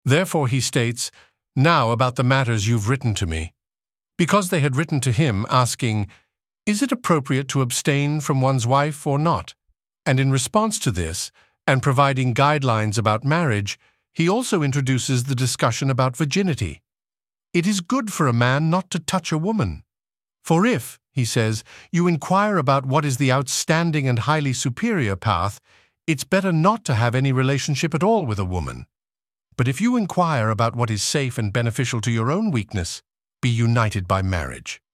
Therefore he states, "Now about the matters you've written to me." Because they had written to him asking, "Is it appropriate to abstain from one's wife or not?" And in response to this, and providing guidelines about marriage, he also introduces the discussion about virginity. It is good for a man not to touch a woman. For if, he says, you inquire about what is the outstanding and highly superior path, it's better not to have any relationship at all with a woman. But if you inquire about what is safe and beneficial to your own weakness, be united by marriage.